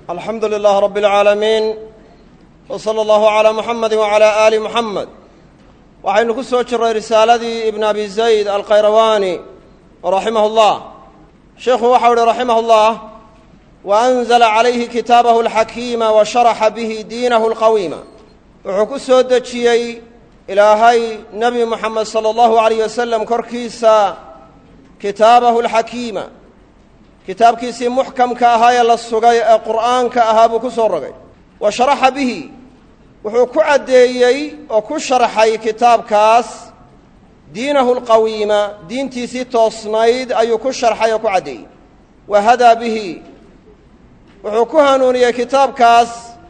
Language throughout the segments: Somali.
alxamdu lilaah rabi اlcaalamiin w salى allahu calaa muxamedi wacalaa aali muxamed waxaynu ku soo jirray risaaladii ibn abi zayd alkhayrawaani raximah اllah sheikhu waxau uhi raximah اllah waanzla calayhi kitaabahu alxakiima wa sharaxa bihi diinahu alqawiima wuxuu ku soo dejiyey ilaahay nebi moxamed salى allahu alayh wasalam korkiisa kitaabahu alxakiima kitaabkiisii muxkamka ahaa ee la sugay ee qur'aanka ahaa buu ku soo rogay wa sharaxa bihi wuxuu ku caddeeyey oo ku sharxay kitaabkaas diinahu alqawiima diintiisii toosnayd ayuu ku sharxay oo ku caddeeyey wa hadaa bihi wuxuu ku hanuuniyey kitaabkaas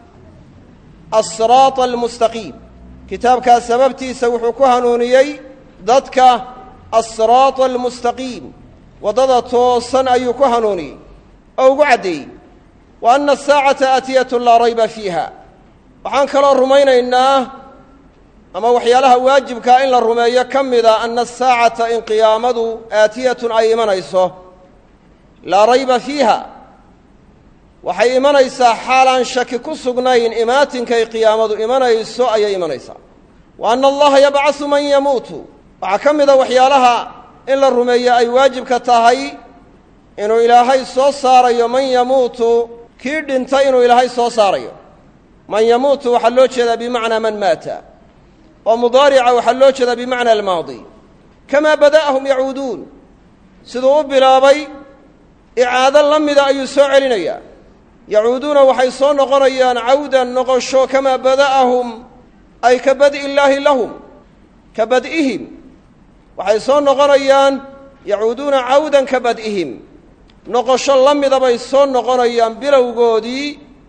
asiraata almustaqiim kitaabkaas sababtiisa wuxuu ku hanuuniyey dadka asiraata almustaqiim waddada toosan ayuu ku hanuuniyey oo ugu caddeeyey wa anna asaacata aatiyatu laa rayba fiiha waxaan kaloo rumaynaynaa ama waxyaalaha waajibkaa in la rumeeyo ka mida anna asaacata in qiyaamadu aatiyatun ay imanayso laa rayba fiiha waxay imanaysaa xaalaan shaki ku sugnayn imaatinkay qiyaamadu imanayso ayay imanaysaa wa anna allaha yabcasu man yamuutu waxaa ka mida waxyaalaha in la rumeeyo ay waajibka tahay inuu ilaahay soo saarayo man yamuutu kii dhintay inuu ilaahay soo saarayo man yamuutu waxaa loo jeedaa bimacnaa man maata oo mudaarica waxaa loo jeedaa bimacna almaadi kamaa bada'ahum yacuuduun siduu u bilaabay icaado la mida ayuu soo celinayaa yacuuduuna waxay soo noqonayaan cawdan noqosho kamaa bada'ahum ay ka bad'i illaahi lahum ka bad'ihim waxay soo noqonayaan yacuuduuna cawdan ka bad'ihim noqosho la mida bay soo noqonayaan bilowgoodii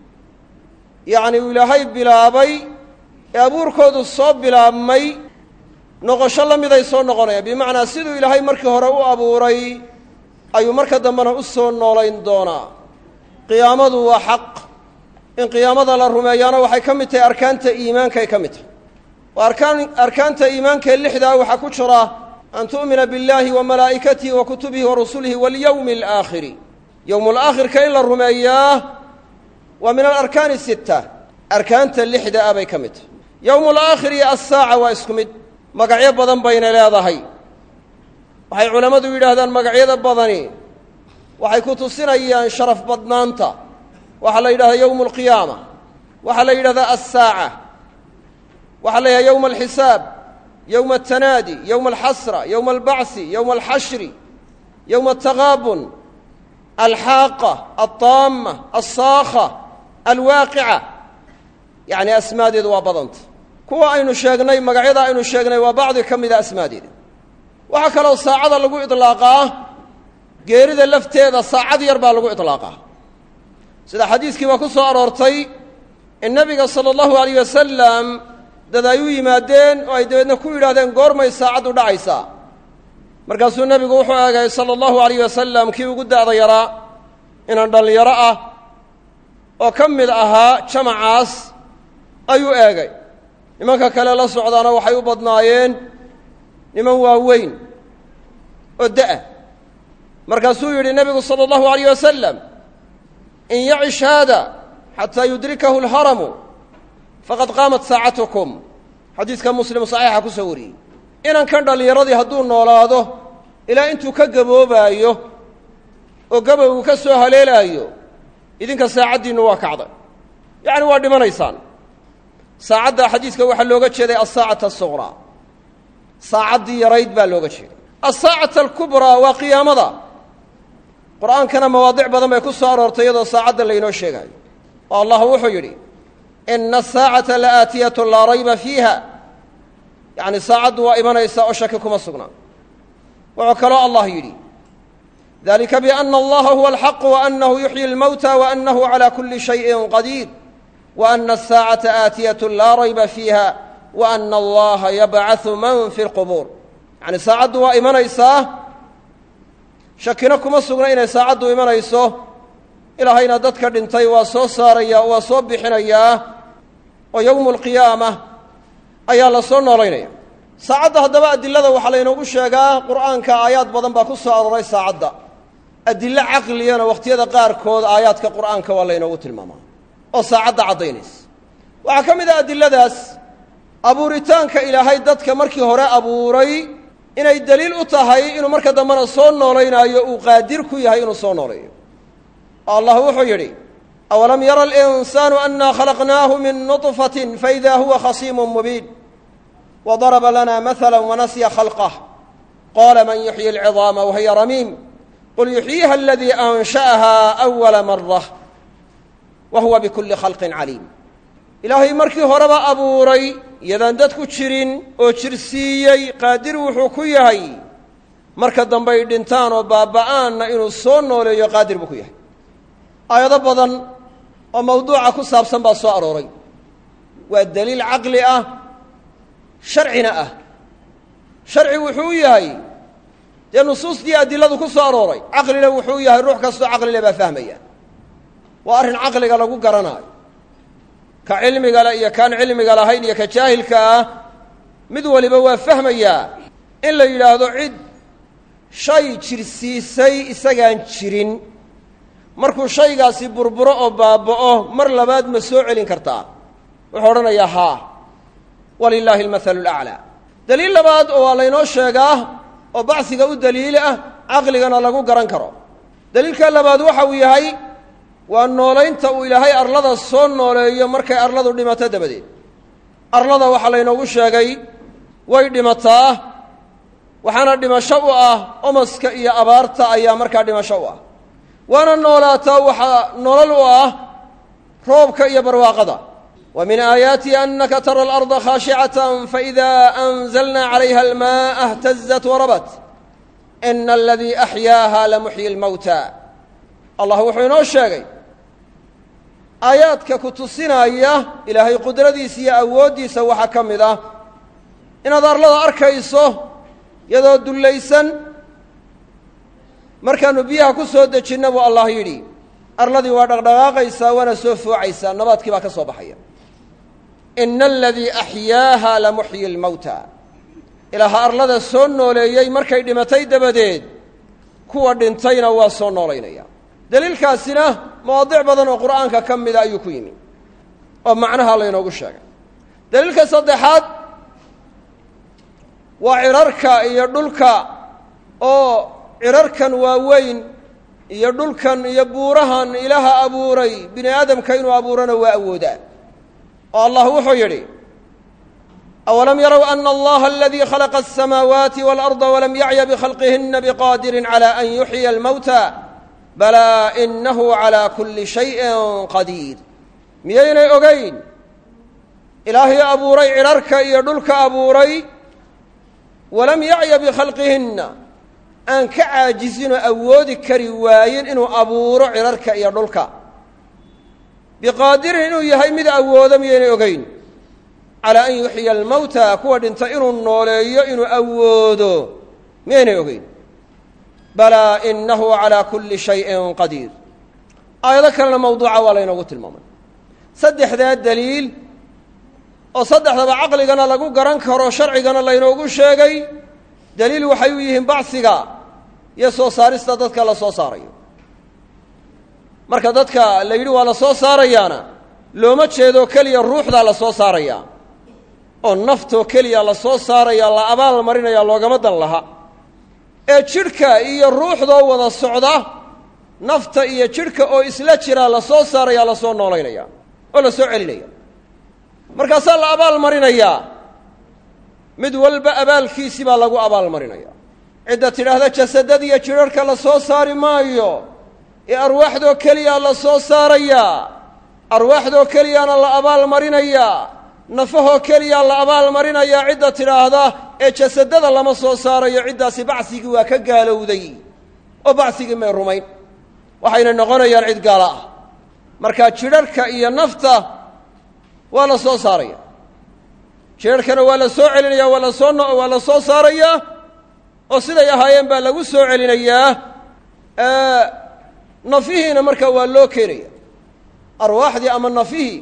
yacni uu ilaahay bilaabay ee abuurkoodu soo bilaabmay noqosho la miday soo noqonayaan bimacnaa siduu ilaahay markii hore u abuuray ayuu marka dambena u soo noolayn doonaa qiyaamadu waa xaq in qiyaamada la rumeeyaana waxay ka mid tahay arkaanta iimaankay ka mid tahay oo arkaanta iimaankee lixdaa waxaa ku jira an tu'mina biاllahi wa malaa'ikatihi wa kutubihi wa rusulihi walyowmi alaakhiri yowmu alaakhirka in la rumeeyaa waa min alarkaani sitta arkaanta lixda ah bay ka mid tahay yowmu alaakhir iyo assaaca waa isku mid magacyo badan bayna leedahay waxay culammadu yidhaahdaan magacyada badani waxay ku tusinayaan sharaf badnaanta waxaa la yidhahdaa yowmu alqiyaama waxaa la yidhahdaa assaaca waxaa la yidhahdaa yowma alxisaab yowma altanaadi yowma alxasra yowma albacsi yowma alxashri yowma altaqaabun alxaaqa altaama alsaakha alwaaqica yacni asmaadeedu waa badanta kuwa aynu sheegnay magacyada aynu sheegnay waa bacdi ka mida asmaadeeda waxaa kaloo saacada lagu idlaaqaa geerida lafteeda saacad yar baa lagu idlaaqaa sida xadiiskii baa ku soo aroortay in nebiga sala allahu alayh wasalam dad ay u yimaadeen oo ay dabeedna ku yidhahdeen goormay saacaddu dhacaysaa markaasuu nebigu wuxuu eegay sala allahu alayh wasalam kii ugu da'da yaraa inaan dhallinyaro ah oo ka mid ahaa jamacaas ayuu eegay nimanka kale la socdaana waxay u badnaayeen niman waaweyn oo da'a markaasuu yidhi nebigu sala allahu alayh wasalam in yacish haada xataa yudrikahu alharamu faqad qaamat saacatukum xadiiska muslim saxiixa ku soo wariyey inankan dhallinyaradii hadduu noolaado ilaa intuu ka gaboobaayo oo gabowgu ka soo haleelaayo idinka saacaddiinnu waa kacday yacni waa dhimanaysaan saacadda xadiiska waxaa looga jeeday alsaacata asuqraa saacaddii yarayd baa looga jeeday alsaacata alkubraa waa qiyaamada qur'aankana mawaadic badan bay ku soo aroortay iyadoo saacadda laynoo sheegaayo oo allah wuxuu yidhi ina asaacata la aatiyatun laa rayba fiiha yacni saacaddu waa imanaysaa oo shaki kuma sugnaa wuxuu kaloo allah yidhi dalika biana allaha huwa alxaqu waanahu yuxyi almowta waanahu calaa kuli shayin qadiir waana asaacata aatiyatun laa rayba fiiha waana allaha yabcaثu man fi lqubuur yacni saacaddu waa imanaysaa shakina kuma sugna inay saacaddu imanayso ilaahayna dadka dhintay waa soo saaraya waa soo bixinayaa oo yowmu alqiyaama ayaa la soo noolaynaya saacadda haddaba adilada waxaa laynoogu sheegaa qur'aanka aayaad badan baa ku soo arooray saacadda adillo caqliyana wakhtiyada qaarkood aayaadka qur'aanka waa laynoogu tilmaamaa oo saacadda caddaynaysa waxaa ka mid ah adilladaas abuuritaanka ilaahay dadka markii hore abuuray inay deliil u tahay inuu marka dambena soo noolaynaayo uu qaadir ku yahay inuu soo nooleeyo oo allah wuxuu yidhi awalam yara alinsaanu annaa khalaqnaahu min nutfatin faidaa huwa khasiimun mubiin wadaraba lana mahala wanasya khalqah qaala man yuxyi alcidaama wahiya ramiim qul yuxyiiha aladii ansha'ahaa awala marah wa huwa bikulli khalqin caliim ilaahay markii horeba abuuray iyadaan dadku jirin oo jirsiiyey qaadir wuxuu ku yahay marka dambey dhintaan oo baaba'aanna inuu soo nooleeyo qaadir buu ku yahay aayado badan oo mawduuca ku saabsan baa soo arooray waa daliil caqli ah sharcina ah sharci wuxuu yahay dee nusuustii adiladu ku soo arooray caqlina wuxuu yahay ruux kastoo caqlile baa fahmaya waa arrin caqliga lagu garanaayo ka cilmiga le iyo kaan cilmiga lahayn iyo ka jaahilka ah mid waliba waa fahmayaa in la yidhaahdo cid shay jirsiisay isagaan jirin markuu shaygaasi burburo oo baaba'o mar labaad ma soo celin kartaa wuxuu odhanayaa haa walilaahi almathalu alaclaa daliil labaad oo waa laynoo sheegaa oo bacsiga u daliil ah caqligana lagu garan karo daliilka labaad waxa uu yahay waa noolaynta uu ilaahay arlada soo nooleeyo markay arladu dhimato dabadeed arlada waxaa laynoogu sheegay way dhimataa waxaana dhimasho u ah omaska iyo abaarta ayaa markaa dhimasho u ah waana noolaataa waxaa nolol u ah roobka iyo barwaaqada wa min aayaatihi annaka tara alarda khaashicatan faidaa anzalnaa calayha almaaa اhtazat warabat ina aladii axyaaha lamuxyi اlmowta allah wuxuu inoo sheegay aayaadka ku tusinaya ilaahay qudradiisa iyo awooddiisa waxaa ka mid ah inaad arlada arkayso iyadoo dullaysan markaannu biyaha ku soo dejinna buu allah yidhi arladii waa dhaqdhaqaaqaysaa waana soo foocaysaa nabaadkii baa ka soo baxaya ina aladii axyaaha lamuxyi اlmowta ilaaha arlada soo nooleeyey markay dhimatay dabadeed kuwa dhintayna waa soo noolaynaya daliilkaasina mawaadic badan oo qur'aanka ka mida ayuu ku yimi oo macnaha laynoogu sheegay daliilka saddexaad waa cirarka iyo dhulka oo cirarkan waaweyn iyo dhulkan iyo buurahan ilaaha abuuray bini aadamka inuu abuurana waa awoodaa oo allah wuxuu yidhi awalam yarow ana allaha aladii khalaqa aلsamaawaati wاlأrضa walam yacya bkhalqihina bqaadirin calى an yuxyiya اlmowta balaa inahu calaa kulli shayin qadiir miyaynay ogayn ilaahay abuuray cidharka iyo dhulka abuuray walam yacya bikhalqihinna aan ka caajisinoo awoodi kari waayin inuu abuuro cidharka iyo dhulka biqaadirin inuu yahay mid awoodo miyaynay ogayn calaa an yuxyiya almowta kuwa dhinta inuu nooleeyo inuu awoodo miyaynay ogayn balaa inahu calaa kulli shayin qadiir aayado kalena mawduuca waa laynoogu tilmaamay saddexdaa daliil oo saddexdaba caqligana lagu garan karo sharcigana laynoogu sheegay daliil waxay u yihiin bacsiga iyo soo saarista dadka la soo saarayo marka dadka la yidhi waa la soo saarayaana looma jeedo keliya ruuxdaa la soo saarayaa oo naftoo keliya la soo saaraya la abaal marinaya loogama dan laha ee jidhka iyo ruuxdoo wada socda nafta iyo jidhka oo isla jiraa la soo saaraya la soo noolaynaya oo la soo celinaya markaasaa la abaal marinayaa mid walba abaalkiisii baa lagu abaal marinaya cidda tidhaahda jasadadiiyo jidharhka la soo saari maayo ee arwaaxdoo keliya la soo saarayaa arwaaxdoo keliyaana la abaal marinayaa nafahoo keliya la abaal marinayaa cidda tidhaahda ee jasadada lama soo saarayo ciddaasi bacsigii waa ka gaalowday oo bacsigii may rumayn waxayna noqonayaan cid gaala ah markaa jidharhka iyo nafta waa la soo saaraya jidharhkana waa la soo celinaya waa la soo saarayaa oo siday ahaayeen baa lagu soo celinayaa nafihiina markaa waa loo keenaya arwaaxdii ama nafihii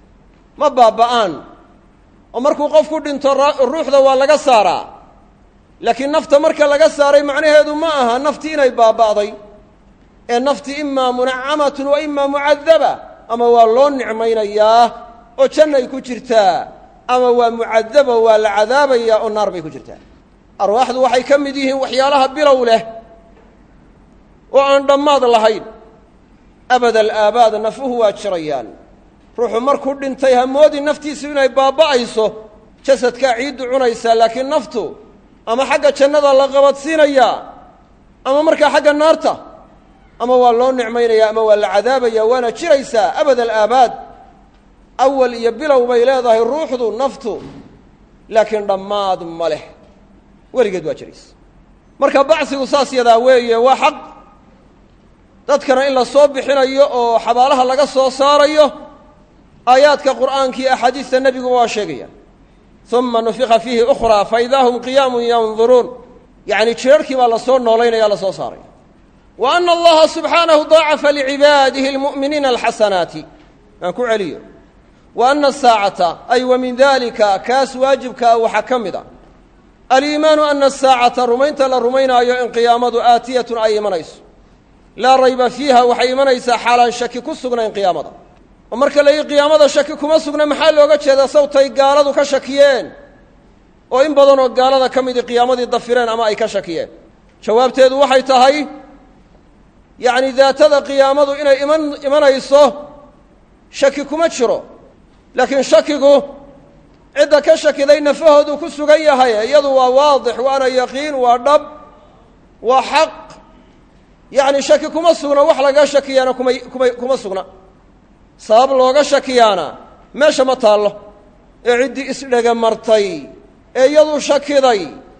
ma baaba'aan oo markuu qofku dhinto ruuxda waa laga saaraa laakiin nafta marka laga saaray macnaheedu ma aha naftii inay baaba'day ee naftii imaa munacamatun wa imaa mucadaba ama waa loo nicmaynayaa oo jannay ku jirtaa ama waa mucadaba waa la cadaabayaa oo naar bay ku jirtaa arwaaxdu waxay ka mid yihiin waxyaalaha bilow leh oo aan dhammaad lahayn abad alaabaad nafuhu waa jirayaan ruuxu markuu dhintay hamoodii naftiisu inay baaba'ayso jasadkaa ciiddu cunaysaa laakiin naftu ama xagga jannada la qabadsiinayaa ama markaa xagga naarta ama waa loo nicmaynayaa ama waa la cadaabayaa waana jiraysaa abad alaabaad awal iyo bilow bay leedahay ruuxdu naftu laakiin dhammaad ma leh weligeed waa jiraysa marka bacsigu saas yadaa weeye waa xaq dadkana in la soo bixinayo oo xabaalaha laga soo saarayo aayaadka qur'aanka iyo axaadiista nebiguba waa sheegayaan uma nufika fiihi ukhraa faidaa hum qiyaamun yanduruun yacni jirarkii baa lasoo noolaynaya lasoo saaraya wa ana allaha subxaanahu daacafa licibaadihi almu'miniina alxasanaati aan ku celiyo wa ana asaacata ay wa min dalika kaas waajibkaa waxaa ka mid a aliimaanu ana asaacata rumaynta la rumaynaayo in qiyaamadu aatiyatun ay imanayso laa rayba fiiha waxay imanaysaa xaalaan shaki ku sugnayn qiyaamada oo marka la yidhi qiyaamada shaki kuma sugna maxaa looga jeedaa sawtay gaaladu ka shakiyeen oo in badanoo gaalada ka midii qiyaamadii dafireen ama ay ka shakiyeen jawaabteedu waxay tahay yacni daatada qiyaamadu inay imanayso shaki kuma jiro laakiin shakigu cidda ka shakiday nafahoodu ku sugan yahay iyadu waa waadix waana yaqiin waa dhab waa xaq yacni shaki kuma sugna wax laga shakiyaana kuma sugna sabab looga shakiyaana meesha ma taallo ee ciddii isdhega martay ee iyadu shakiday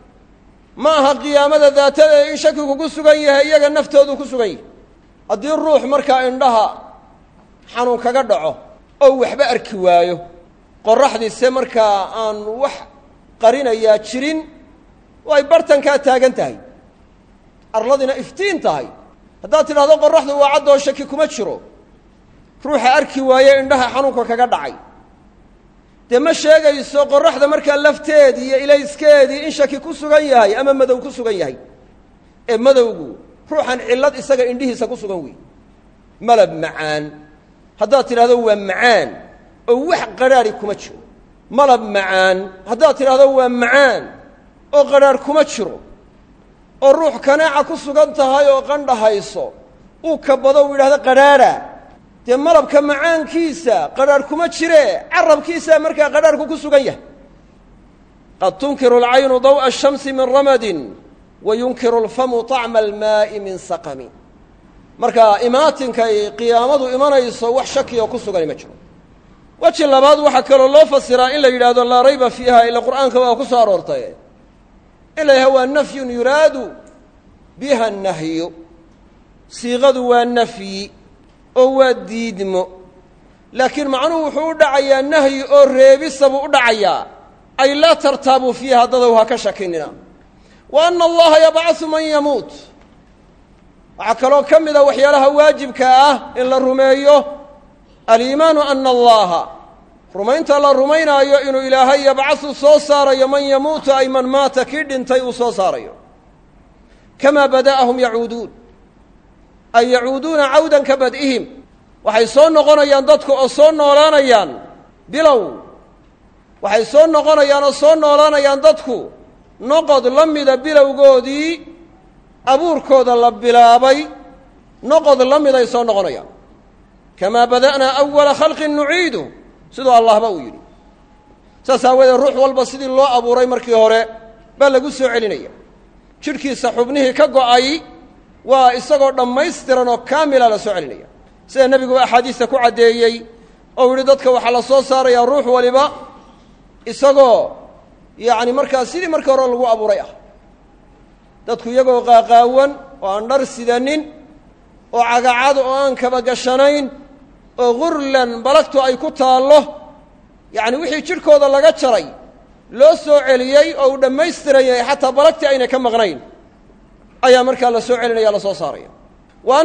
ma aha qiyaamada daatada in shakigu ku sugan yahay iyaga naftoodu ku sugan yahay haddii ruux markaa indhaha xanuun kaga dhaco oo waxba arki waayo qorraxdiise markaa aan wax qarinayaa jirin oo ay bartankaa taagan tahay arladina iftiin tahay haddaad tidhahdo qorraxdu waa caddoo shaki kuma jiro ruuxa arki waaye indhaha xanuunka kaga dhacay dee ma sheegayso qorraxda markaa lafteedii iyo ilayskeedii in shaki ku sugan yahay ama madow ku sugan yahay ee madowgu ruuxan cillad isaga indhihiisa ku sugan weeye malab macaan haddaad tidhahdo waa macaan oo wax qadhaadhi kuma jiro malab macaan haddaad tidhahdo waa macaan oo qadhaadh kuma jiro oo ruux kanaaca ku sugan tahay oo qandhahayso uu kabado uu yidhahdo qadhaadha dee malabka macaankiisa qadhaadh kuma jiree carabkiisaa markaa qadhaadhku ku sugan yahay qad tunkiru alcaynu daw'a ashamsi min ramadin wa yunkiru alfamu طacma almaa'i min saqami marka imaatinkay qiyaamadu imanayso wax shakioo ku sugani ma jiro weji labaad waxaa kaloo loo fasiraa in la yidhaahdo laa rayba fiiha ila qur'aanka waa ku soo aroortay in la yidhahdo waa nafyun yuraadu biha nahyu siiqadu waa nafyi oo waa diidmo laakiin macnuhu wuxuu u dhacayaa nahyi oo reebisa buu u dhacayaa ay laa tartaabuu fiiha dadow ha ka shakinina wa ana allaha yabcasu man yamuut waxaa kaloo ka mida waxyaalaha waajibka ah in la rumeeyo aliimaanu ana allaha rumaynta la rumaynaayo inuu ilaahay yabcasu soo saarayo man yamuutu ay man maata kii dhintay uu soo saarayo kamaa bada'ahum yacuuduun ay yacuuduuna cawdan ka bad'ihim waxay soo noqonayaan dadku oo soo noolaanayaan bilow waxay soo noqonayaan oo soo noolaanayaan dadku noqod la mida bilowgoodii abuurkooda la bilaabay noqod la miday soo noqonayaan kamaa bada'naa awala khalqin nuciidu siduu allahba uu yidhi saas aawadeed ruux walba sidii loo abuuray markii hore baa lagu soo celinaya jidhkiisa xubnihii ka go'ay waa isagoo dhammaystiran oo kaamila la soo celinaya sida nebiguba axaadiista ku caddeeyey oo yidhi dadka waxaa la soo saarayaa ruux waliba isagoo yacni markaa sidii markii hore lagu abuuray ah dadku iyagoo qaaqaawan oo aan dhar sidanin oo cagacad oo aan kaba gashanayn oo gurlan balagtu ay ku taallo yacni wixii jidhkooda laga jaray loo soo celiyey oo uu dhammaystiran yahay xataa balagtii aynay ka maqnayn ayaa markaa la soo celinaya la soo saaraya wa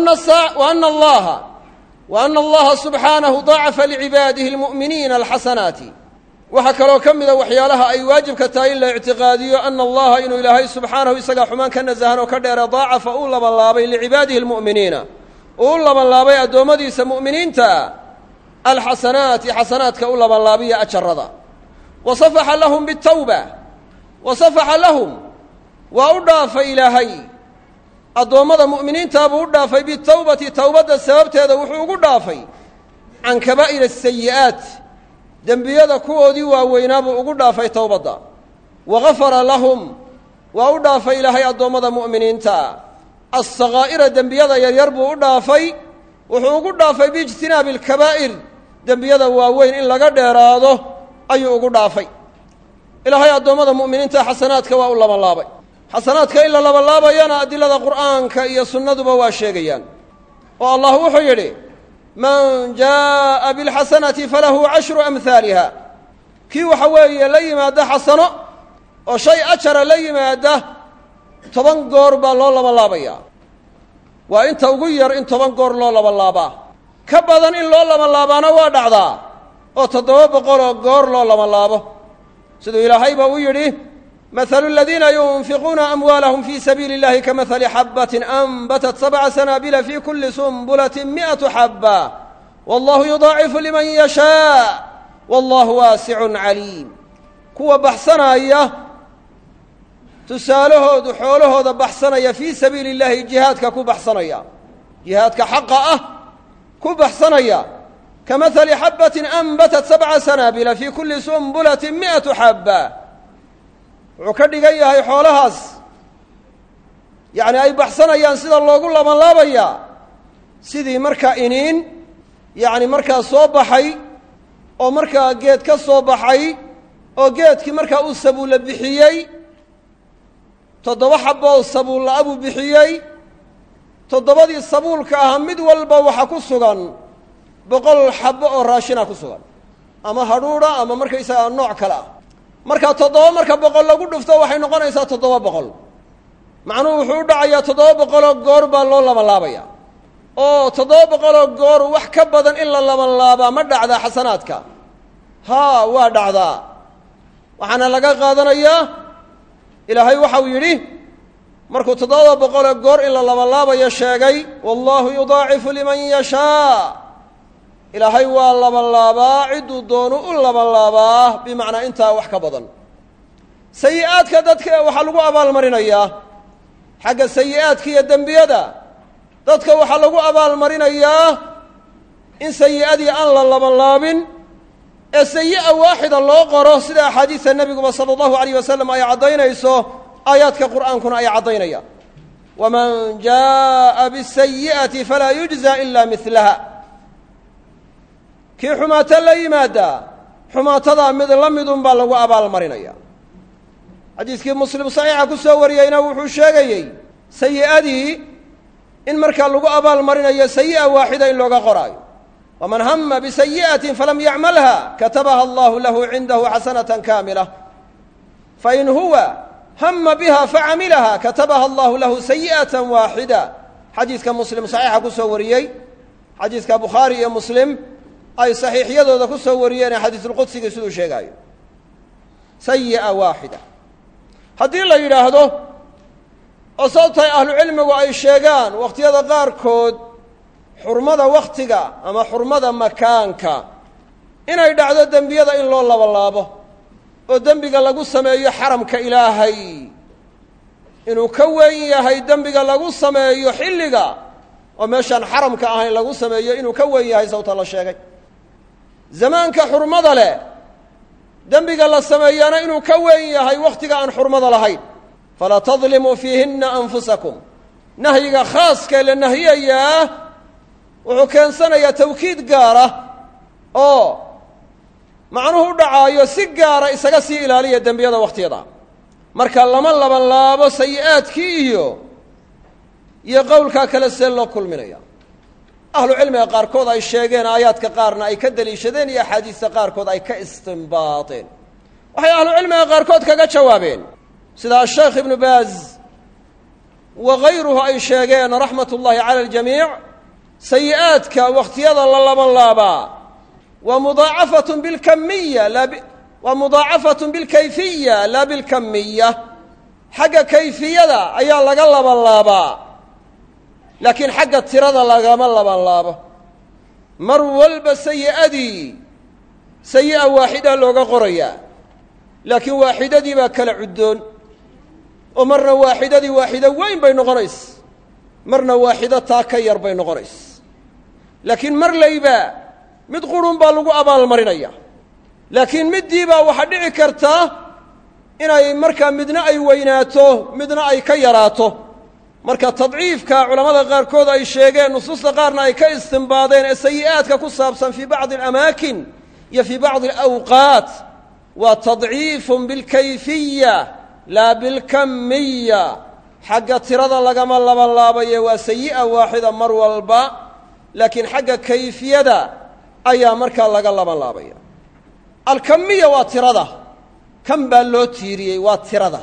ana allaha subxaanahu dacafa licibaadihi almu'miniina alxasanaati waxaa kaloo ka mida waxyaalaha ay waajibka tahay in la ictiqaadiyo ana allaha inuu ilaahay subxaanahu isagaa xumaan ka nasahan oo ka dheere daacafa uu labanlaabay licibaadihi almu'miniina uu u labanlaabay addoommadiisa mu'miniinta alxasanaati xasanaadka u labanlaabiya ajarada wa safaxa lahum bitawba wa safaxa lahum waa u dhaafay ilaahay addoommada mu'miniintaa buu u dhaafay bitawbati towbadda sababteeda wuxuu ugu dhaafay can kabaa'ir asayi'aat dembiyada kuwoodii waaweynaa buu ugu dhaafay towbadda wa gafara lahum waa u dhaafay ilaahay addoommada mu'miniinta alsakaa'ira dembiyada yaryar buu u dhaafay wuxuu ugu dhaafay biijtinaabi alkabaa'ir dembiyada waaweyn in laga dheeraado ayuu ugu dhaafay ilaahay addoommada mu'miniinta xasanaadka waa u labanlaabay xasanaadka in la labanlaabayana adilada qur'aanka iyo sunnaduba waa sheegayaan oo allah wuxuu yidhi man jaa'a bilxasanati falahu cashru amhaaliha kii waxa weeye la yimaada xasano oo shay ajara la yimaada 10 goor baa loo labanlaabayaa waa inta ugu yar in 10 goor loo labanlaabaa ka badan in loo labanlaabaana waa dhacdaa oo 700 oo goor loo labanlaabo siduu ilaahayba u yidhi مثل الذين ينفقون أموالهم في سبيل الله كمثل حبة أنبتت 7 سنابل في كل سنبلة 100 حبة والله يضاعف لمن يشاء والله واسع عليم كوا بحسنايا تسالهود حولهود بحسنايا في سبيل الله جهادك كو بحسنايا جهادك حقه كو بحسنايا كمثل حبة أنبتت 7 سنابل في كل سنبلة 100 حبة wuxuu ka dhigan yahay xoolahaas yacni ay baxsanayaan sida loogu labanlaabayaa sidii markaa iniin yacni markaa soo baxay oo markaa geed ka soo baxay oo geedkii markaa uu sabuulla bixiyey 7 xaboo sabuulla buu bixiyey 7dii sabuulka ahaa mid walba waxa ku sugan 100 xabo oo raashina ku sugan ama hadhuudha ama markaysagaa nooc kale ah marka 7 marka 100 lagu dhufto waxay noqonaysaa 700 macnuhu wuxuu u dhacayaa 700 goor baa loo labanlaabaya oo 700 goor wax ka badan in la labanlaabaa ma dhacdaa xasanaadka haa waa dhacdaa waxaana laga qaadanayaa ilaahay waxau yidhi markuu 700 goor in la labanlaabayo sheegay wallaahu yudaacifu liman yashaa ilaahay waa labanlaabaa cidduu doonu u labanlaabaa bimacnaa intaa wax ka badan sayi'aadka dadka waxaa lagu abaalmarinayaa xagga sayi'aadka iyo dembiyada dadka waxaa lagu abaalmarinayaa in sayi'adii aan la labanlaabin ee sayi'a waaxida loo qoro sida axaadiista nebiguba sala allahu alayh wasalam ay caddaynayso aayaadka qur'aankuna ay caddaynayaan waman jaa'a bisayi'ati falaa yujza ila milaha kii xumaato la yimaadaa xumaatadaa mid la midun baa lagu abaalmarinaya xadiiskii muslim saxiixa ku soo wariyeyna wuxuu sheegayey sayi'adii in markaa lagu abaalmarinayo sayi'a waaxida in looga qoraayo waman hama bisayi'atin falam yacmalha katabaha allahu lahu cindahu xasanatan kaamila fain huwa hama biha facamilaha katabaha allahu lahu sayi'atan waaxida xadiiska muslim saxiixa ku soo wariyey xadiiska bukhaari iyo muslim ay saxiixyadooda ku soo wariyeen ee xadiisulqudsigii siduu sheegaayo sayi'a waaxida haddii la yidhaahdo oo sababtay ahlucilmigu ay sheegaan wakhtiyada qaarkood xurmada wakhtiga ama xurmada makaanka inay dhacdo dembiyada in loo labanlaabo oo dembiga lagu sameeyo xaramka ilaahay inuu ka weyn yahay dembiga lagu sameeyo xilliga oo meeshaan xaramka ahayn lagu sameeyo inuu ka weyn yahay sababta la sheegay zamaanka xurmada leh dembiga la sameeyana inuu ka weyn yahay wakhtiga aan xurmada lahayn falaa tadlimuu fiihinna anfusakum nahyiga khaaskee la nahiyayaa wuxuu keensanayaa tawkiid gaara oo macnuhu u dhacaayo si gaara isaga sii ilaaliya dembiyada wakhtiyada marka lama labanlaabo sayi'aadkii iyo qowlkaa kale see loo kulminaya ahlu cilmiga qaarkood ay sheegeen aayaadka qaarna ay ka deliishadeen iyo axaadiista qaarkood ay ka istinbaateen waxay ahlu cilmiga qaarkood kaga jawaabeen sida asheekh ibnu baaz wa hayruhu ay sheegeen raxmat ullaahi cala aljamiic sayi'aadka wakhtiyada la labanlaabaa waa mudaacafatun bilkamiya waa mudaacafatun bilkayfiya laa bilkamiya xagga kayfiyada ayaa laga labanlaabaa laakiin xagga tirada lagama labanlaabo mar walba sayi'adii sayi'a waaxida looga qorayaa laakiin waaxidadii baa kala cuddoon oo marna waaxidadii waaxido weyn bay noqonaysa marna waaxido taa ka yar bay noqonaysa laakiin mar layba mid qurun baa lagu abaalmarinaya laakiin middiibaa waxaa dhici karta inay markaa midna ay weynaato midna ay ka yaraato marka tadciifka culammada qaarkood ay sheegeen nusuusta qaarna ay ka istimbaadeen ee sayi'aadka ku saabsan fii bacdi alamaakin iyo fii bacdi alawqaat waa tadciifun bilkayfiya laa bilkamiya xagga tirada lagama labanlaabaye waa sayi'a waaxida mar walba laakiin xagga kayfiyada ayaa markaa laga labanlaabaya alkamiya waa tirada kan baa loo tiiriyey waa tirada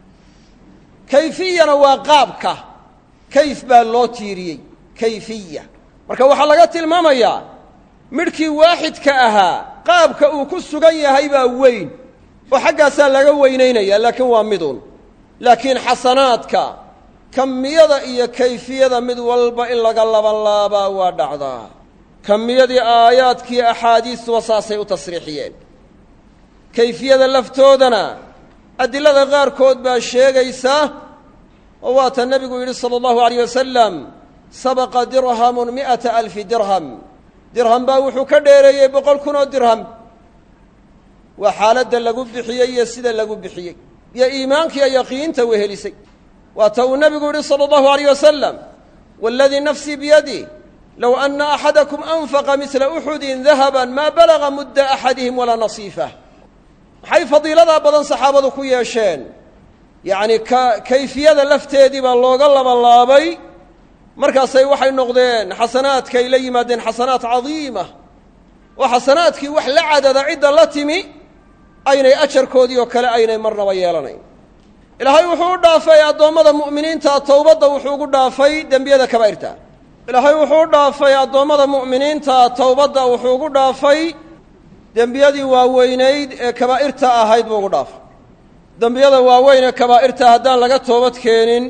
kayfiyana waa qaabka kayf baa loo tiiriyey kayfiya marka waxaa laga tilmaamayaa midhkii waaxidka ahaa qaabka uu ku sugan yahay baa weyn oo xaggaasaa laga weynaynaya laakiin waa midun laakiin xasanaadka kamiyada iyo kayfiyada mid walba in laga labanlaabaa waa dhacdaa kamiyadii aayaadkii axaadiistuba saasay u tasriixiyeen kayfiyada laftoodana adilada qaarkood baa sheegaysa oo waata nebigu yidhi sala allahu alayh wasalam sabaqa dirhamun 100,000 dirham dirham baa wuxuu ka dheereeyey 100,000 oo dirham waa xaaladda lagu bixiyey iyo sida lagu bixiyey iyo iimaankiiyo yaqiinta wehelisay waata uu nebigu yidhi sala allahu alayh wasalam waaladii nafsii biyadih low ana axadakum anfaqa midla uxudin dahaban maa balaga mudda axadihim walaa nasiifah maxay fadiiladaa badan saxaabadu ku yeesheen yacni kayfiyada lafteedii baa looga labanlaabay markaasay waxay noqdeen xasanaadkay la yimaadeen xasanaat cadiima oo xasanaadkii wax la cadada cidda la timi aynay ajarkoodii oo kale aynay marnaba yeelanayn ilaahay wuxuu u dhaafay addoommada mu'miniinta towbadda wuxuu ugu dhaafay dembiyada kabaa'irta ilaahay wuxuu u dhaafay addoommada mu'miniinta towbadda wuxuu ugu dhaafay dembiyadii waaweynayd ee kabaa'irta ahayd buu ugu dhaafay dembiyada waaweyn ee kabaa'irta haddaan laga toobad keenin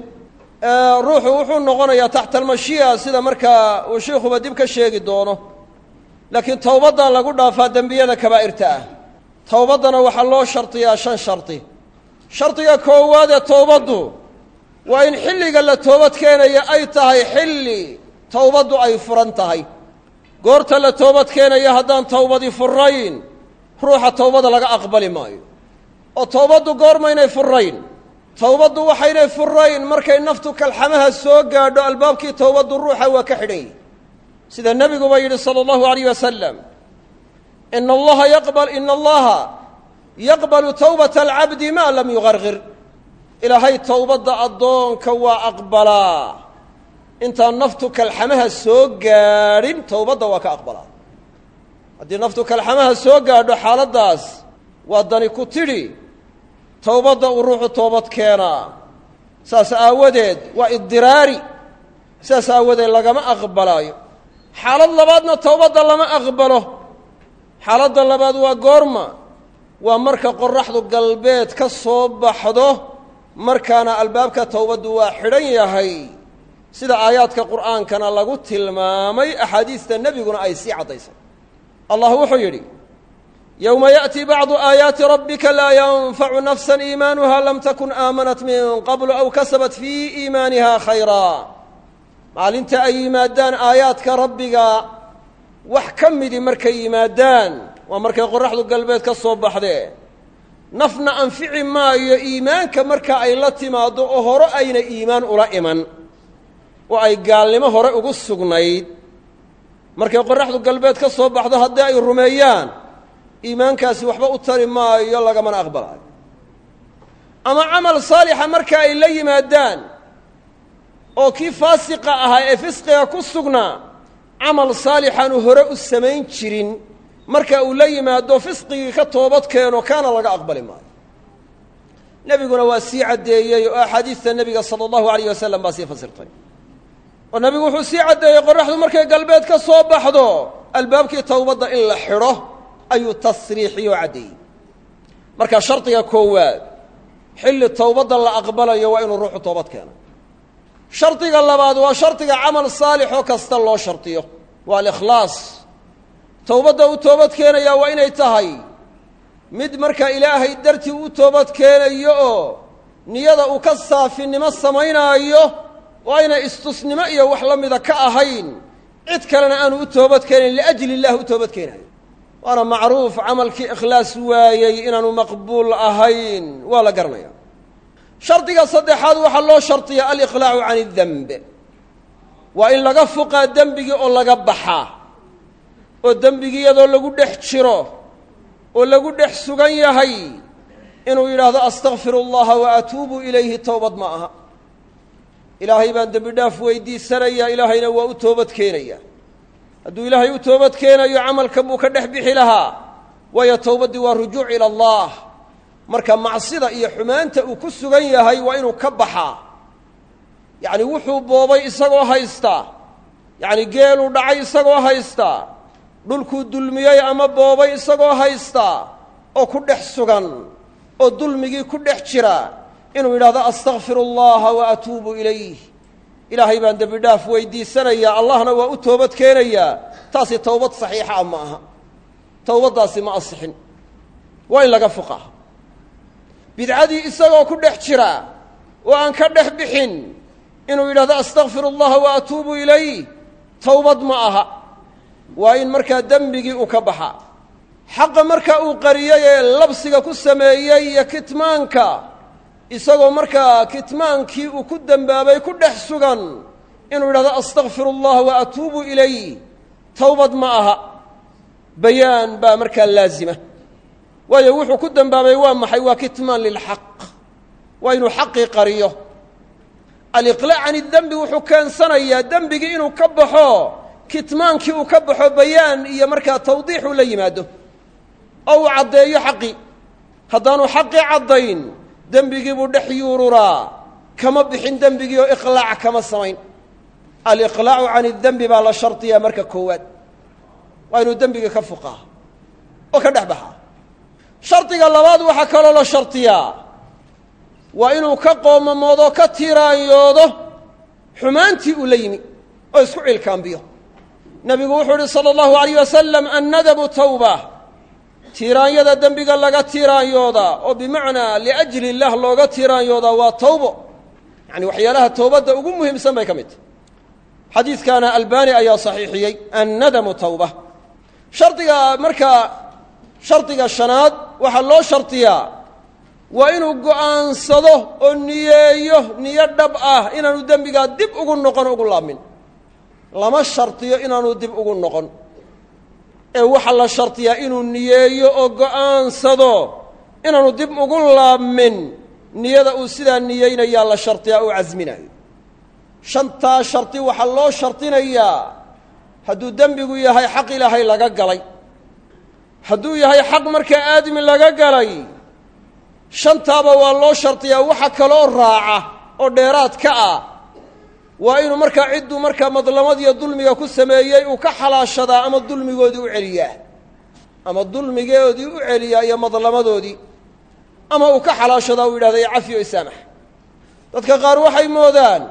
ruuxu wuxuu noqonayaa taxta almashii'a sida markaa uu sheikhuba dib ka sheegi doono laakiin towbaddaa lagu dhaafaa dembiyada kabaa'irta ah towbaddana waxaa loo shardiyaa 5 shardi shardiga koowaad ee towbaddu waa in xilliga la toobad keenaya ay tahay xilli towbaddu ay furan tahay goorta la toobad keenaya haddaan towbadii furayn ruuxa towbada laga aqbali maayo oo towbaddu goormaynay furayn towbaddu waxaynay furayn markay naftu kalxamaha soo gaadho albaabkii towbaddu ruuxa waa ka xidhan yahy sida nebiguba yidhi sala allahu alayh wasalam ina allaha yaqbalu towbata alcabdi maa lam yugargir ilaahay towbadda addoonka waa aqbalaa intaan naftu kalxamaha soo gaadhin towbadda waa ka aqbalaa haddii naftu kalxamaha soo gaadho xaaladdaas waa dani ku tidhi towbadda uu ruuxu toobad keenaa saas aawadeed waa idiraari saas aawadeed lagama aqbalaayo xaalad labaadna towbadda lama aqbalo xaaladda labaad waa goorma waa marka qorraxdu galbeed ka soo baxdo markaana albaabka towbaddu waa xidhan yahay sida aayaadka qur'aankana lagu tilmaamay axaadiista nebiguna ay sii caddaysay allah wuxuu yidhi yowma ya'ti bacdu aayaati rabbika laa yanfacu nafsan iimaanuha lam takun aamanat min qablu aw kasabat fii iimaaniha khayraa maalinta ay yimaadaan aayaadka rabbiga wax ka midi markay yimaadaan waa markay qorraxdu galbeed ka soo baxdee nafna anfici maayo iimaanka marka ay la timaaddo oo hore ayna iimaan ula iman oo ay gaalnimo hore ugu sugnayd markay qorraxdu galbeed ka soo baxdo haddii ay rumeeyaan iimaankaasi waxba u tari maayo lagamana aqbalaayo ama camal saalixa marka ay la yimaadaan oo kii faasiqa ahaa ee fisqiga ku sugnaa camal saalixaanu hore u samayn jirin marka uu la yimaado fisqigii ka toobad keeno kaana laga aqbali maayo nebiguna waa sii caddeeyey oo axaadiista nebiga sala allahu alayh wasalam baa sii fasirtay oo nebigu wuxuu sii caddeeyey qorraxdu markay galbeed ka soo baxdo albaabkii towbadda in la xidho ayuu tasriixiyo caddeeyey marka shardiga koowaad xilli towbadda la aqbalayo waa inuu ruuxu toobad keeno shardiga labaad waa shardiga camal saalix oo kasta loo shardiyo waa alikhlaas towbadda uu toobad keenayaa waa inay tahay mid markaa ilaahay dartii u toobad keenayo oo niyada uu ka saafinimo samaynaayo waa inay istusnimo iyo wax la mida ka ahayn cid kalena aanu u toobad keenayn liajli illah u toobad keenayo waana macruuf camalkii ikhlaas waayey inaanu maqbuul ahayn waa la garanaya shardiga saddexaad waxaa loo shardiya aliqlaacu can idemb waa in laga fuqaa dembigii oo laga baxaa oo dembigii iyadoo lagu dhex jiro oo lagu dhex sugan yahay inuu yidhaahdo astakfiru allaha wa atuubu ilayhi towbad ma aha ilaahay baan dembi dhaaf weydiisanayaa ilaahayna waa u toobad keenaya hadduu ilaahay u toobad keenayo camalkan buu ka dhex bixi lahaa waayo towbaddii waa rujuuc ila allah marka macsida iyo xumaanta uu ku sugan yahay waa inuu ka baxaa yacni wuxuu boobay isagoo haystaa yacni geeluu dhacay isagoo haystaa dhulkuu dulmiyey ama boobay isagoo haystaa oo ku dhex sugan oo dulmigii ku dhex jira inuu yidhahdo astakfiru allaha wa atuubu ilayh ilaahay baan dembi dhaaf weydiisanayaa allahna waa u toobad keenayaa taasi towbad saxiixa ah ma aha towbaddaasi ma asixin waa in laga fuqaa bidcadii isagoo ku dhex jira oo aan ka dhex bixin inuu yidhahdo astakfiru allaha wa atuubu ilayh towbad ma aha waa in markaa dembigii uu ka baxa xaqa markaa uu qariyey ee labsiga ku sameeyey iyo kitmaanka isagoo markaa kitmaankii uu ku dembaabay ku dhex sugan inuu yidhahdo astakfiru allaha wa atuubu ilayh towbad ma aha bayaan baa markaa laazima waayo wuxuu ku dembaabay waa maxay waa kitmaan lilxaq waa inuu xaqii qariyo aliqlaac can idembi wuxuu keensanayaa dembigii inuu ka baxo kitmaankii uu ka baxo bayaan iyo markaa tawdiixuu la yimaado oo uu caddeeyo xaqii haddaanu xaqii caddayn dembigii buu dhex yuururaa kama bixin dembigii oo iqlaac kama samayn aliqlaacu can idembi baa la shardiyaa marka koowaad waa inuu dembigii ka fuqaa oo ka dhex baxaa shardiga labaad waxaa kaloo la shardiyaa waa inuu ka qoomamoodo ka tiiraanyoodo xumaantii uu la yimi oo isku cilkaambiyo nebigu wuxuu uhi salى اllahu alayh wasalam annadabu tawba tiiraanyada dembiga laga tiiraanyoodaa oo bimacnaa liajli اllah looga tiiraanyoodaa waa tawbo yani waxyaalaha towbadda ugu muhiimsan bay ka mid tahy xadiidkaana albani ayaa saxiixiyey annadamu tawba shardiga shanaad waxaa loo shardiyaa waa inuu go'aansado oo niyeeyo niyo dhab ah inaanu dembigaa dib ugu noqon ugu laabmin lama shardiyo inaanu dib ugu noqon ee waxaa la shardiyaa inuu niyeeyo oo go'aansado inaanu dib ugu laabmin niyada uu sidaa niyeynayaa la shardiyaa oo casminayo shantaa shardi waxaa loo shardinayaa hadduu dembigu yahay xaq ilaahay laga galay hadduu yahay xaq markaa aadami laga galay shantaaba waa loo shardiyaa waxa kaloo raaca oo dheeraad ka ah waa inuu markaa cidduu markaa madlamadiiyo dulmiga ku sameeyey uu ka xalaashadaa ama dulmigoodii u celiyaa ama dulmigoodii u celiyaa iyo madlamadoodii ama uu ka xalaashadaa uu yidhahda cafiyo isaamax dadka qaar waxay moodaan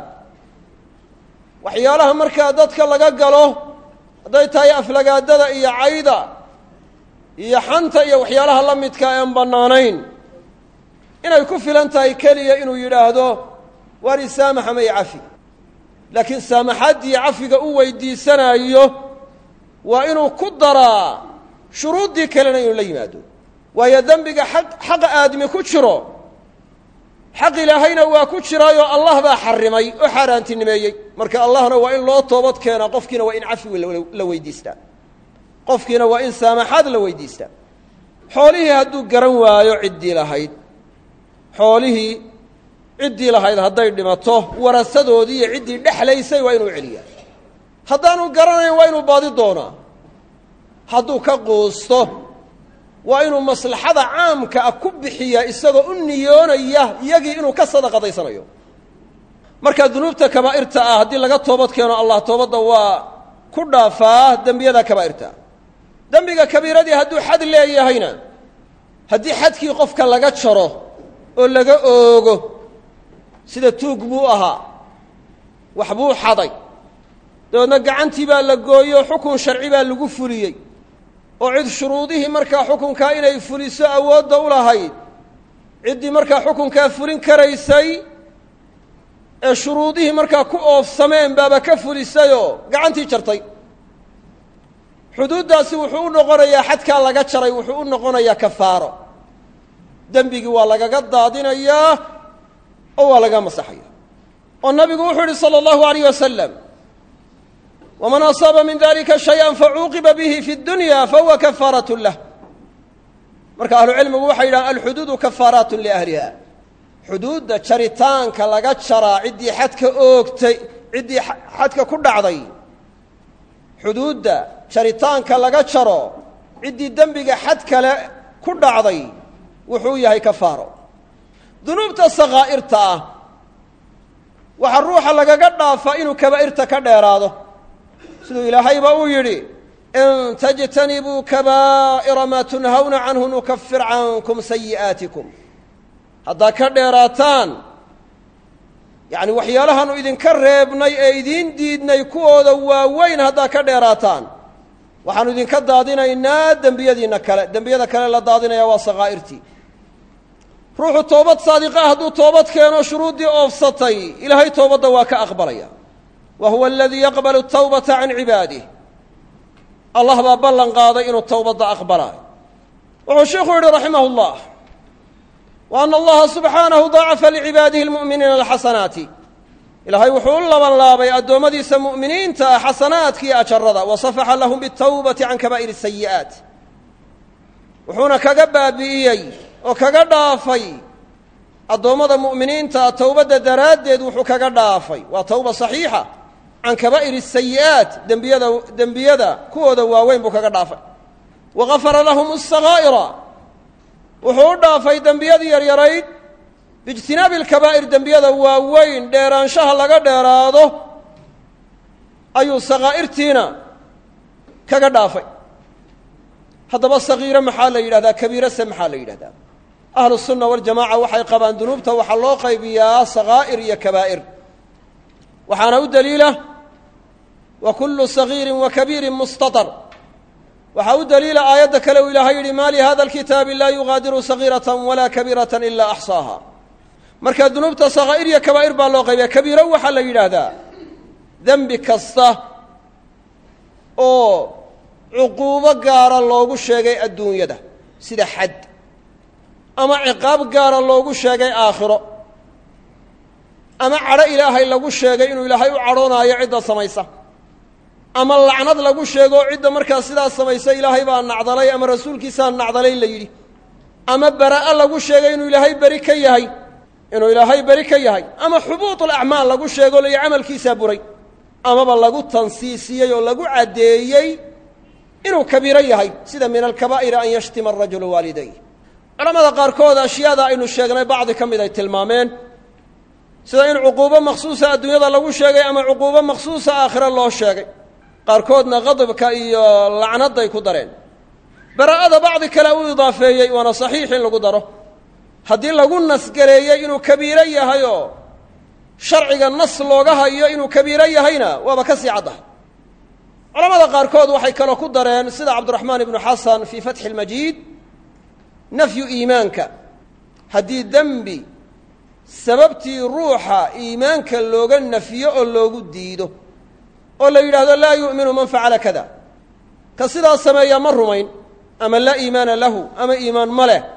waxyaalaha markaa dadka laga galo hadday tahay aflagaadada iyo cayda iyo xanta iyo waxyaalaha la midka aan bannaanayn inay ku filan tahay keliya inuu yidhaahdo waar isaamaxa may cafi laakiin saamaxaddii cafiga u weydiisanaayo waa inuu ku daraa shuruuddii kalena inuu la yimaado waayo dembiga xaqa aadami ku jiro xaq ilaahayna waa ku jiraayoo allah baa xarimay oo xaaraantinimeeyey marka allahna waa in loo toobad keenaa qofkiina waa in cafi la weydiistaa qofkiina waa in saamaxaad la weydiistaa xoolihii hadduu garan waayo ciddii lahayd xoolihii ciddii lahayd hadday dhimato warasadoodii iyo ciddii dhexlaysay waa inuu celiyaa haddaanu garanayn waa inuu baadi doonaa hadduu ka quusto waa inuu maslaxada caamka ah ku bixiyaa isagoo u niyoonaya iyagii inuu ka sadaqadaysanayo marka dunuubta kabaa'irta ah haddii laga toobad keeno allah toobadda waa ku dhaafaa dembiyada kabaa'irta dembiga kabiiradii hadduu xad leeyahayna haddii xadkii qofka laga jaro oo laga oogo sida tuug buu ahaa wax buu xaday dabeedna gacantii baa la gooyo xukun sharci baa lagu fuliyey oo cid shuruudihii markaa xukunkaa inay fuliso awoodda u lahayd ciddii markaa xukunkaa fulin karaysay ee shuruudihii markaa ku oofsameen baaba ka fulisayoo gacantii jartay xuduuddaasi wuxuu u noqonayaa xadkaa laga jaray wuxuu u noqonayaa kafaaro dembigii waa lagaga daadinayaa oo waa laga masaxaya oo nabigu wuxuu yidhi salى اllahu عalayh wasalam waman asaaba min dalika shayئa facuuqiba bihi fi اdunya fahuwa kafaaraة lah marka ahlucilmigu waxay yidhahaan alxuduudu kafaaraat liahliha xuduudda jaritaanka laga jaraa ciddii xadka oogtay ciddii xadka ku dhacday xuduudda jaritaanka laga jaro ciddii dembiga xad kale ku dhacday wuxuu yahay kafaaro dunuubta sakaa'irta ah waxaa ruuxa lagaga dhaafaa inuu kabaa'irta ka dheeraado siduu ilaahayba uu yidhi in tajtanibuu kabaa'ira maa tunhawna canhu nukafir cankum sayi'aatikum haddaad ka dheeraataan yacni waxyaalahaanu idinka reebnay ee idiin diidnay kuwooda waaweyn haddaad ka dheeraataan waxaanu idinka daadinaynaa dembiyadiinna kale dembiyada kale la daadinaya waa sakaa'irtii ruuxu toobad saadiqa hadduu toobad keeno shuruuddii oofsatay ilaahay toobadda waa ka aqbalaya wa huwa aladii yaqbalu atawbata can cibaadih allah baa ballan qaaday inuu towbadda aqbalaayo wuxuu sheikhu yidhi raximah اllah wa ana allaha subxaanahu dacafa licibaadihi اlmu'miniina alxasanaati ilaahay wuxuu u laban laabay addoommadiisa mu'miniinta ah xasanaadkiiyo ajarada wa safaxa lahum biاtawbati can kabaa'ir الsayi'aat wuxuuna kaga baabi'iyey oo kaga dhaafay addoommada mu'miniinta towbadda daraaddeed wuxuu kaga dhaafay waa towba saxiixa can kabaa'ir الsayi'aat dembiyada kuwooda waaweyn buu kaga dhaafay wa gafara lahum الsakaa'ira wuxuu u dhaafay dembiyadii yaryarayd biijtinaabi اlkabaa'ir dembiyada waaweyn dheeraanshaha laga dheeraado ayuu sakaa'irtiina kaga dhaafay haddaba sagiiro maxaa la yidhahdaa kabiirase maxaa la yidhahdaa ahlu الsunna waاljamaca waxay qabaan dunuubta waxaa loo qaybiyaa sakaa'ir iyo kabaa'ir waxaana u daliila wa kullu sagiirin wa kabiirin mustatar waxaa u daliila aayadda kale uu ilaahay yidhi ma lihada alkitaabi laa yugaadiru sagiirata walaa kabiirata ilaa axsaaha marka dunuubta sakaa'ir iyo kabaa'ir baa loo qaybiya kabiiro waxaa la yidhaahdaa dembi kasta oo cuquubo gaara loogu sheegay adduunyada sida xad ama ciqaab gaara loogu sheegay aakhiro ama cadho ilaahay lagu sheegay inuu ilaahay u cadhoonaayo cidda samaysa ama lacnad lagu sheego cidda markaa sidaas samaysa ilaahay baa nacdalay ama rasuulkiisaa nacdalay la yidhi ama bara'o lagu sheegay inuu ilaahay beri ka yahay ama xubuuطulacmaal lagu sheego layi camalkiisaa buray amaba lagu tansiisiyey oo lagu caddeeyey inuu kabiiro yahay sida min alkabaa'iri an yashtima arajulu waalidayh culamada qaarkood ashyaada aynu sheegnay bacdi ka mid ay tilmaameen sida in cuquubo makhsuusa adduunyada lagu sheegay ama cuquubo makhsuusa aakhire loo sheegay qaarkoodna qadabka iyo lacnadday ku dareen bara'ada bacdi kale u idaafeeyey waana saxiix in lagu daro haddii lagu nasgareeyey inuu kabiiro yahayoo sharciga nas looga hayo inuu kabiiro yahayna waaba ka sii caddahay culamada qaarkood waxay kaloo ku dareen sida cabdiraxmaan ibnu xasan fii fatxi اlmajiid nafyu iimaanka haddii dembi sababtii ruuxa iimaanka looga nafiyo oo loogu diido oo la yidhaahdo laa yu'minu man facala kada ka sidaas sameeyaa ma rumayn ama laa iimaana lahu ama iimaan ma leh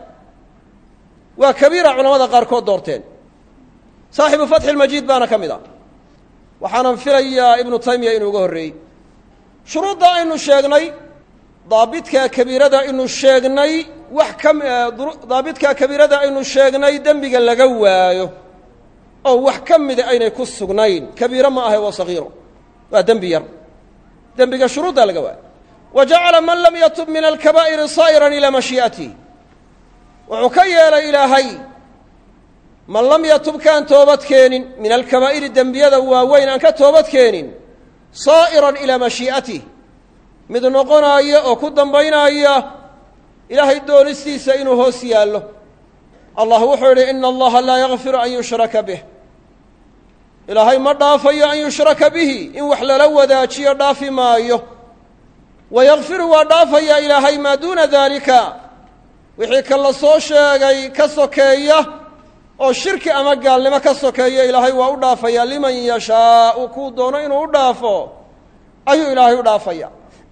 waa kabiira culamada qaarkood doorteen saaxibu fatxi اlmajiid baana ka mid a waxaanan filayaa ibnu taymiya inuu uga horreeyey shuruudda aynu sheegnay daabidkaa kabiirada aynu sheegnay daabidkaa kabiirada aynu sheegnay dembiga laga waayo oo wax ka mida aynay ku sugnayn kabiiro ma ahay waa sagiiro waa dembi yar dembiga shuruuddaa laga waayo wa jacala man lam yatub min alkabaa'iri saa'iran ilaa mashii'atihi wuxuu ka yeelay ilaahay man lam yatub kaan toobad keenin min alkabaa'iri dembiyada waaweyn aan ka toobad keenin saa'iran ilaa mashii'atih mid noqonaaya oo ku dambaynaya ilaahay doonistiisa inuu hoos yaallo. allah wuxuu yidhi ina allaha laa yakfiru an yushraka bih, ilaahay ma dhaafayo an yushraka bihi, in wax lala wadaajiyo dhaafi maayo. wayakfiru waa dhaafayaa ilaahay maa duuna daalika, wixii ka la soo sheegay ka sokeeya oo shirki ama gaalnimo ka sokeeya ilaahay waa u dhaafayaa liman yashaau, kuu doono inuu u dhaafo ayuu ilaahay u dhaafaya.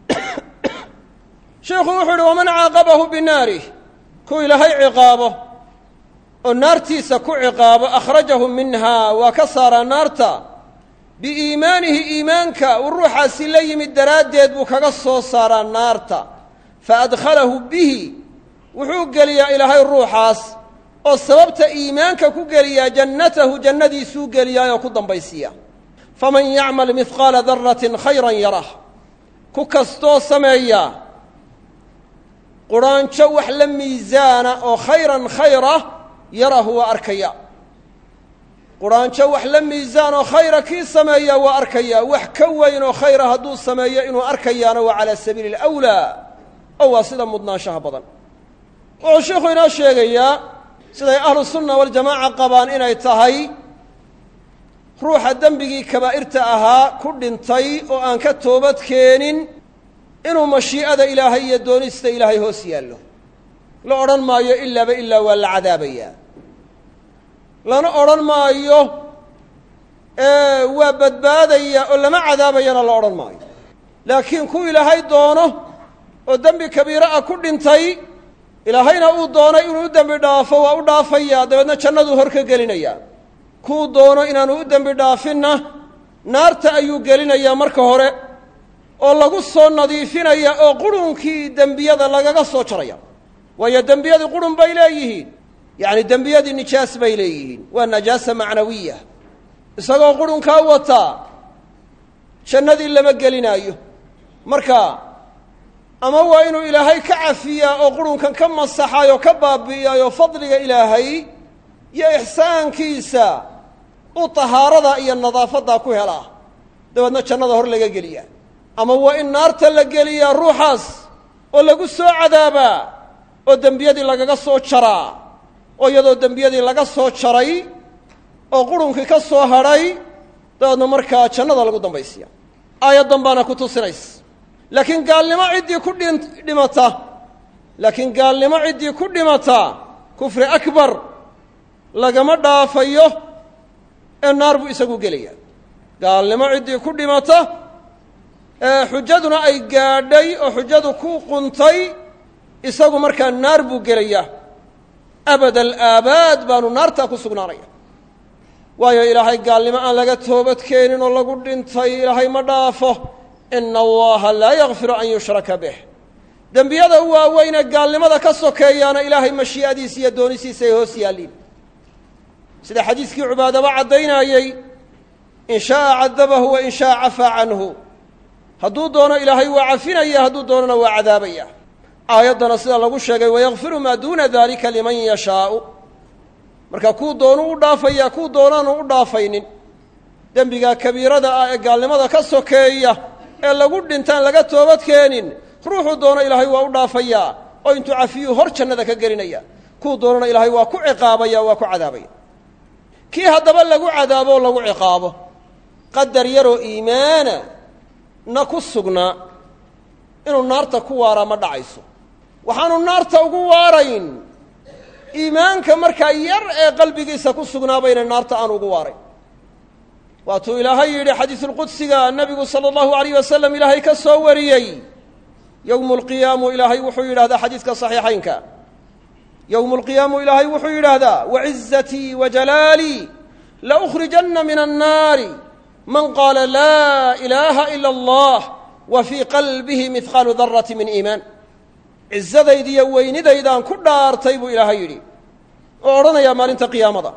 sheikhu wuxuu uhi waman caaqabahu binaarih, kuu ilaahay ciqaabo oo naartiisa ku ciqaabo akhrajahu minhaa, waa ka saaraa naarta biiimaanihi, iimaanka uu ruuxaasi la yimid daraaddeed buu kaga soo saaraa naarta. faadkhalahu bihi, wuxuu geliyaa ilaahay ruuxaas oo sababta iimaanka ku geliyaa jannatahu, jannadiisuu geliyaa oo ku dambaysiiya. faman yacmal mihqaala daratin khayran yarah, ku kastoo sameeya quraanjo wax la miisaana oo khayran khayra yarahu waa arkaya. quraanjo wax la miisaan oo khayra kii sameeya waa arkaya, wax ka weyn oo khayra hadduu sameeyo inuu arkayaana waa calaa sabiili alawlaa, oo waa sida mudnaanshaha badan. wuxuu sheikhu inoo sheegayaa siday ahlu sunna waljamaaca qabaan inay tahay ruuxa dembigii kabaa'irta ahaa ku dhintay oo aan ka toobad keenin inuu mashii'ada ilaahay iyo doonista ilaahay hoos yaallo. la odhan maayo ilaaba ilaa waa la cadaabayaa, lana odhan maayo waa badbaadaya oo lama cadaabayana la odhan maayo. laakiin ku ilaahay doono oo dembi kabiiro ah ku dhintay, ilaahayna uu doonay inuu u dembi dhaafo waa u dhaafayaa, dabeedna jannaduu hor ka gelinayaa. kuu doono inaanu u dembi dhaafinna naarta ayuu gelinayaa marka hore, oo lagu soo nadiifinaya oo qurunkii dembiyada lagaga soo jaraya. waayo dembiyadii qurun bay leeyihiin, yacni dembiyadii nijaas bay leeyihiin, waa najaasa macnawiya. isagoo qurunkaa wataa jannadii lama gelinaayo. marka ama waa inuu ilaahay ka cafiyaa oo qurunkan ka masaxayo ka baabi'iyayo fadliga ilaahay iyo ixsaankiisa uu tahaarada iyo nadaafaddaa ku helaa, dabeedna jannada hor laga geliyaa. ama waa in naarta la geliyaa ruuxaas oo lagu soo cadaabaa oo dembiyadii lagaga soo jaraa, oo iyadoo dembiyadii laga soo jaray oo qurunkii ka soo hadhay dabeedna markaa jannada lagu dambaysiya. aayaddan baana ku tusinays. laakiin gaalnimo ciddii ku dhimata kufri akbar lagama dhaafayo ee naar buu isagu gelaya. gaalnimo ciddii ku dhimata xujaduna ay gaadhay oo xujadu ku quntay, isagu markaa naar buu gelaya, abada alaabaad baanu naartaa ku sugnaanaya. waayo ilaahay gaalnimo aan laga toobad keenin oo lagu dhintay ilaahay ma dhaafo. ina allaha laa yakfiru an yushraka bih, dembiyada u waaweyne gaalnimada ka sokeeyaana ilaahay mashii'adiisa iyo doonisiisa ay hoos yaalliin. sida xadiiskii cubaadaba caddaynayey, in shaaa cadabahu wa in shaaa cafaa canhu, hadduu doono ilaahay waa cafinaya, hadduu doonona waa cadaabaya. aayaddana sida lagu sheegay wayakfiru maa duuna dalika liman yashaau, marka kuu doonu u dhaafaya, kuu doonaanu u dhaafaynin. dembigaa kabiirada ah ee gaalnimada ka sokeeya ee lagu dhintaan laga toobad keenin, ruuxuu doono ilaahay waa u dhaafayaa oo intuu cafiyuu hor jannada ka gelinaya. kuu doonana ilaahay waa ku ciqaabaya, waa ku cadaabaya. kii haddaba lagu cadaabo oo lagu ciqaabo qadar yaroo iimaana na ku sugnaa, inuu naarta ku waaraa ma dhacayso. waxaanu naarta ugu waarayn iimaanka markaa yar ee qalbigiisa ku sugnaa bayna naarta aan ugu waarayn. waatuu ilaahay yidhi xadiisulqudsiga nebigu sala allahu alayh wasalam ilaahay ka soo wariyey, yowmu lqiyaamu ilaahay wuxuu yidhahdaa xadiiska saxiixaynka, yowmu lqiyaamu ilaahay wuxuu yidhaahdaa wacizatii wajalaalii laukhrijanna min annaari man qaala laa ilaaha ila allah wa fii qalbihi mihqaalu darati min iimaan. cizadaydiiyo weynidaydaan ku dhaartay buu ilaahay yidhi oo odhanayaa maalinta qiyaamada,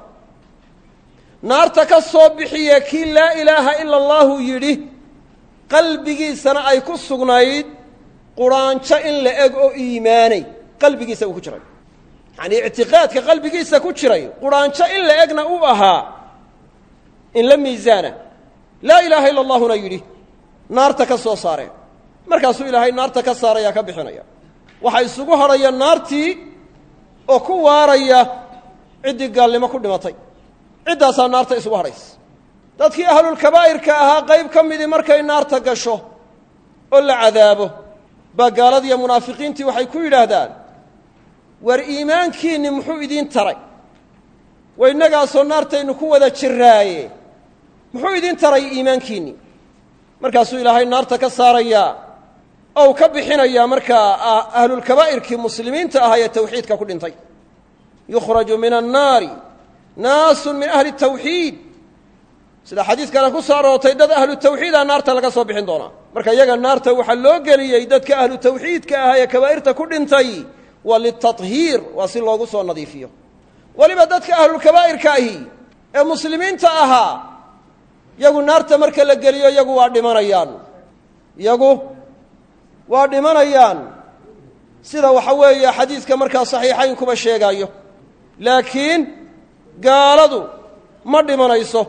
naarta ka soo bixiye kii laa ilaaha ila allaahu yidhi qalbigiisana ay ku sugnayd quraanjo in la eg oo iimaanay qalbigiisa uu ku jiray. yacnii ictiqaadka qalbigiisa ku jiray quraanjo in la egna uu ahaa, in la miisaana laa ilaaha ila allahuna yidhi naarta ka soo saareen. markaasuu ilaahay naarta ka saaraya ka bixinaya. waxay isugu hadhaya naartii oo ku waaraya ciddii gaalnimo ku dhimatay ciddaasaa naarta isugu hadhaysa dadkii ahlulkabaa'irka ahaa qayb ka midii markay naarta gasho oo la cadaabo baa gaaladiiyo munaafiqiintii waxay ku yidhaahdaan war iimaankiinni muxuu idiin taray wa innagaasoo naartaynu ku wada jirraaye muxuu idiin taray iimaankiinni markaasuu ilaahay naarta ka saarayaa oo uu ka bixinayaa markaa ahlulkabaa'irkii muslimiinta ahaa ee tawxiidka ku dhintay yukhraju min annaari naasun min ahli tawxiid sida xadiiskana ku soo aroortay dad ahlu tawxiida naarta laga soo bixin doonaa marka iyaga naarta waxaa loo geliyey dadka ahlu tawxiidka ahaa ee kabaa'irta ku dhintay waa litathiir waa si loogu soo nadiifiyo weliba dadka ahlulkabaa'irka ahi ee muslimiinta ahaa iyagu naarta marka la geliyo iyagu waa dhimanayaan sida waxa weeye xadiiska markaa saxiixaynkuba sheegaayo laakiin gaaladu ma dhimanayso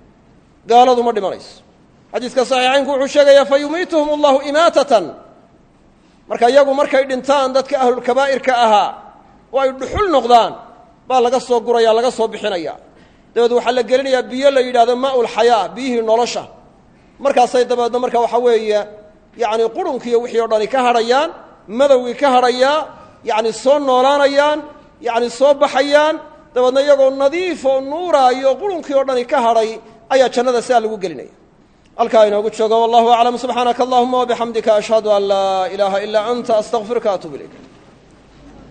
xadiiska saxiixaynku wuxuu sheegayaa fayumiituhum allahu imaatatan marka iyagu markay dhintaan dadka ahlulkabaa'irka ahaa oo ay dhuxul noqdaan baa laga soo guraya laga soo bixinaya dabeed waxaa la gelinayaa biyo la yidhahdo maa'ulxayaa biyihii nolosha markaasay dabeedna marka waxa weeye yacni qurunkiiyo wixii o dhani ka hadhayaan madowgii ka hadhayaa yacni soo noolaanayaan yacni soo baxayaan dabeedna iyagoo nadiif oo nuuraayo qurunkii oo dhani ka hadhay ayaa jannada sidaa lagu gelinaya halkaa inoogu joogo wallahu aclam subxaanaka allahuma wabixamdika ashhadu an laa ilaaha ilaa anta astaqfiruka atuub ilayk